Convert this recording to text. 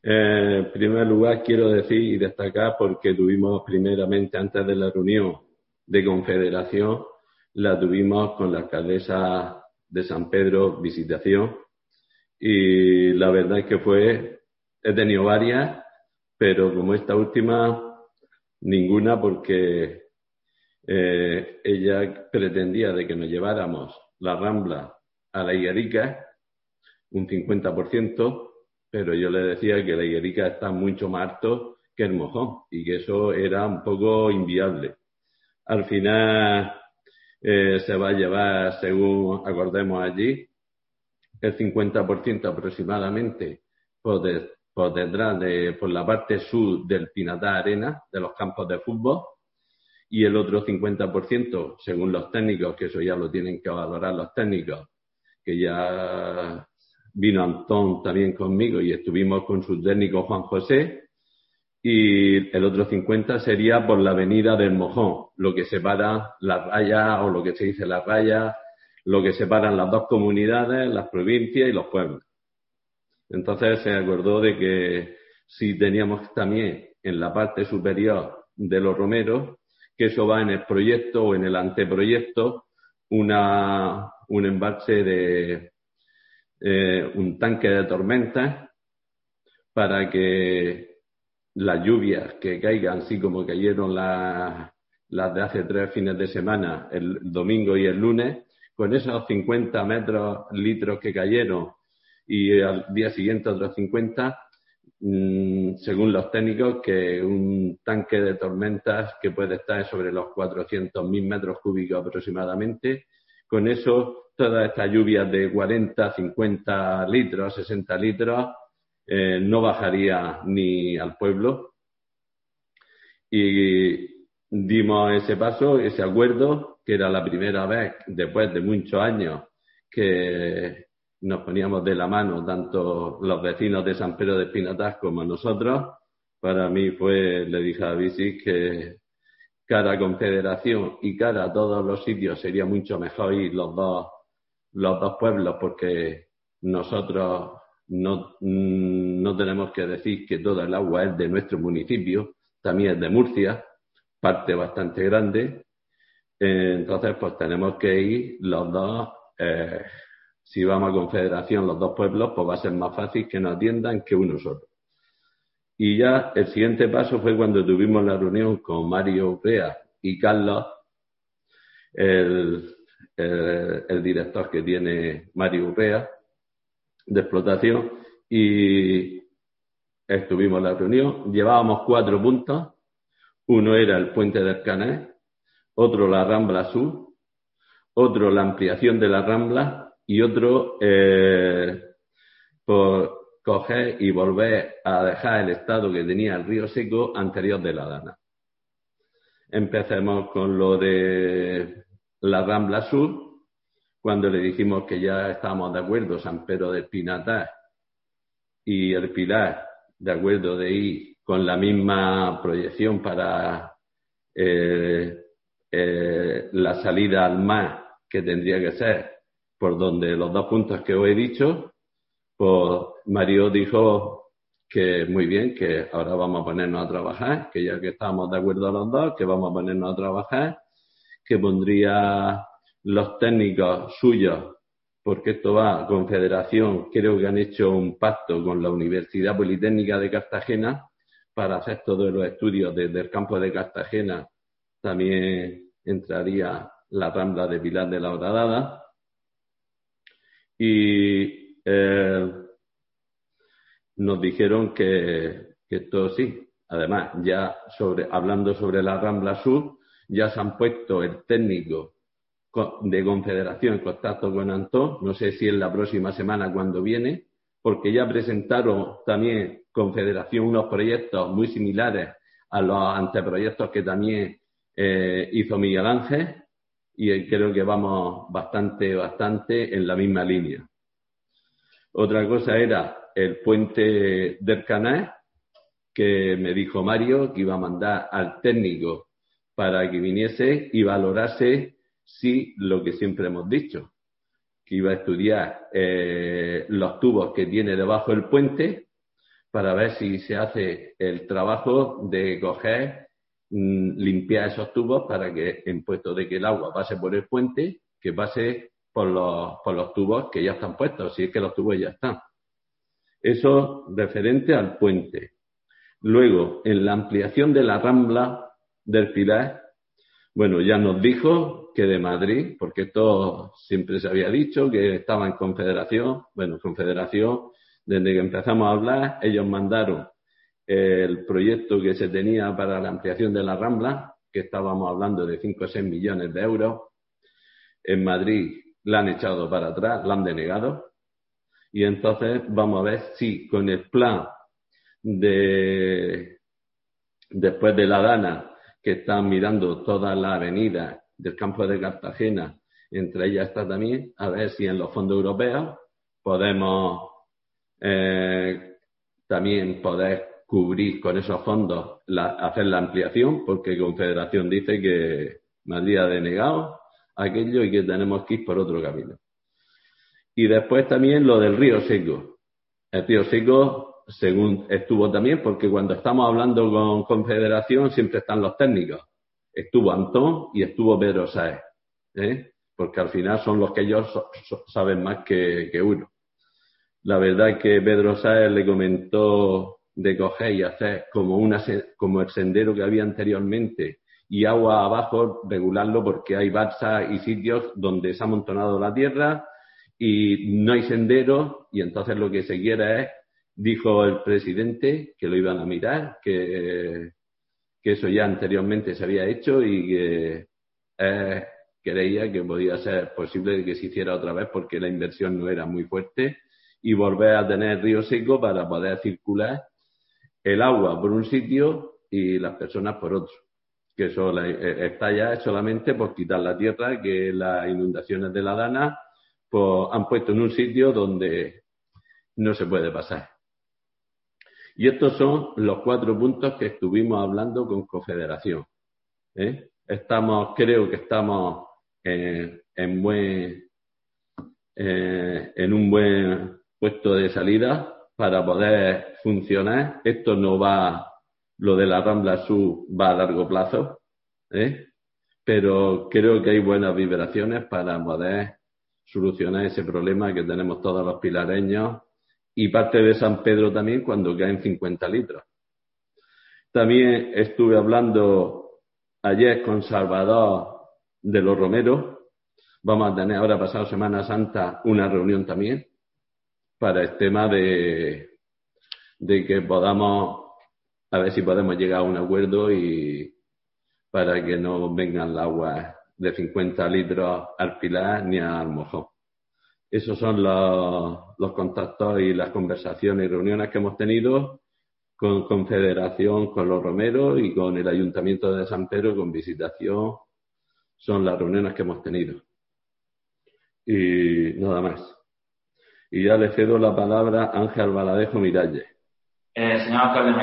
En primer lugar, quiero decir y destacar porque tuvimos primeramente, antes de la reunión de confederación, la tuvimos con la alcaldesa de San Pedro, visitación, y la verdad es que he tenido varias, pero como esta última, ninguna, porque ella pretendía de que nos lleváramos la Rambla a la Higuerica, un 50%, pero yo le decía que la Higuerica está mucho más alto que el Mojón y que eso era un poco inviable. Al final se va a llevar, según acordemos allí, el 50% aproximadamente por detrás por la parte sur del Pinatá Arena, de los campos de fútbol, y el otro 50%, según los técnicos, que eso ya lo tienen que valorar los técnicos, que ya vino Antón también conmigo y estuvimos con su técnico Juan José, y el otro 50 sería por la avenida del Mojón, lo que separa las rayas, o lo que se dice las rayas, lo que separan las dos comunidades, las provincias y los pueblos. Entonces se acordó de que si teníamos también en la parte superior de los romeros, que eso va en el proyecto o en el anteproyecto, un embalse de un tanque de tormentas para que las lluvias que caigan, así como cayeron las de hace 3 fines de semana, el domingo y el lunes, con esos 50 litros que cayeron y al día siguiente otros 50, según los técnicos, que un tanque de tormentas que puede estar sobre los 400.000 metros cúbicos aproximadamente, con eso todas estas lluvias de 40, 50 litros, 60 litros, no bajaría ni al pueblo. Y dimos ese paso, ese acuerdo, que era la primera vez, después de muchos años, que nos poníamos de la mano, tanto los vecinos de San Pedro de Espinatás como nosotros. Para mí le dije a Bici que cara a Confederación y cara a todos los sitios sería mucho mejor ir los dos pueblos, porque nosotros no tenemos que decir que toda el agua es de nuestro municipio, también es de Murcia, parte bastante grande. Entonces, pues tenemos que ir los dos, si vamos a Confederación, los dos pueblos, pues va a ser más fácil que nos atiendan que uno solo. Y ya el siguiente paso fue cuando tuvimos la reunión con Mario Urrea y Carlos, el director que tiene Mario Urrea de explotación, y estuvimos en la reunión. Llevábamos 4 puntos. Uno era el puente del Canal, otro la Rambla Sur, otro la ampliación de la Rambla y otro por coger y volver a dejar el estado que tenía el río seco anterior de la Dana. Empecemos con lo de la Rambla Sur, cuando le dijimos que ya estábamos de acuerdo, San Pedro de Espinatás y el Pilar, de acuerdo de ir con la misma proyección para la salida al mar, que tendría que ser por donde los 2 puntos que os he dicho. Pues Mario dijo que muy bien, que ahora vamos a ponernos a trabajar, que ya que estamos de acuerdo los dos, que vamos a ponernos a trabajar, que pondría los técnicos suyos, porque esto va a Confederación, creo que han hecho un pacto con la Universidad Politécnica de Cartagena para hacer todos los estudios desde el campo de Cartagena. También entraría la Rambla de Pilar de la Horadada. Y nos dijeron que esto sí. Además, ya hablando sobre la Rambla Sur, ya se han puesto el técnico de Confederación en contacto con Antón. No sé si es la próxima semana cuando viene, porque ya presentaron también Confederación unos proyectos muy similares a los anteproyectos que también hizo Miguel Ángel, y creo que vamos bastante en la misma línea. Otra cosa era el puente del Canal, que me dijo Mario que iba a mandar al técnico para que viniese y valorase si lo que siempre hemos dicho, que iba a estudiar los tubos que tiene debajo del puente para ver si se hace el trabajo de coger, limpiar esos tubos para que, en puesto de que el agua pase por el puente, que pase por los tubos que ya están puestos, si es que los tubos ya están. Eso referente al puente. Luego, en la ampliación de la Rambla del Pilar, bueno, ya nos dijo que de Madrid, porque esto siempre se había dicho, que estaba en Confederación. Bueno, Confederación, desde que empezamos a hablar, ellos mandaron el proyecto que se tenía para la ampliación de la Rambla, que estábamos hablando de 5 o 6 millones de euros. En Madrid la han echado para atrás, la han denegado. Y entonces vamos a ver si con el plan después de la Dana, que están mirando todas las avenidas del campo de Cartagena, entre ellas está también, a ver si en los fondos europeos podemos también poder cubrir con esos fondos, hacer la ampliación, porque Confederación dice que Madrid ha denegado aquello y que tenemos que ir por otro camino. Y después también lo del Río Seco. El Río Seco, según estuvo también, porque cuando estamos hablando con Confederación siempre están los técnicos. Estuvo Antón y estuvo Pedro Sáez, porque al final son los que ellos saben más que uno. La verdad es que Pedro Sáez le comentó de coger y hacer como el sendero que había anteriormente y agua abajo, regularlo, porque hay balsas y sitios donde se ha amontonado la tierra y no hay sendero, y entonces lo que se quiere es, dijo el presidente, que lo iban a mirar, que eso ya anteriormente se había hecho y que creía que podía ser posible que se hiciera otra vez porque la inversión no era muy fuerte, y volver a tener río seco para poder circular el agua por un sitio y las personas por otro. Que eso está ya solamente por quitar la tierra, que las inundaciones de la Dana pues han puesto en un sitio donde no se puede pasar. Y estos son los 4 puntos que estuvimos hablando con Confederación. Creo que estamos en un buen puesto de salida para poder funcionar. Esto no va, lo de la Rambla Sur va a largo plazo, pero creo que hay buenas vibraciones para poder solucionar ese problema que tenemos todos los pilareños y parte de San Pedro también cuando caen 50 litros. También estuve hablando ayer con Salvador de los Romeros. Vamos a tener ahora, pasado Semana Santa, una reunión también para el tema de que podamos, a ver si podemos llegar a un acuerdo y para que no vengan el agua de 50 litros al Pilar ni al Mojón. Esos son los contactos y las conversaciones y reuniones que hemos tenido con Confederación, con los Romeros y con el Ayuntamiento de San Pedro con visitación. Son las reuniones que hemos tenido. Y nada más. Y ya le cedo la palabra a Ángel Valadejo Miralles. Señor alcalde,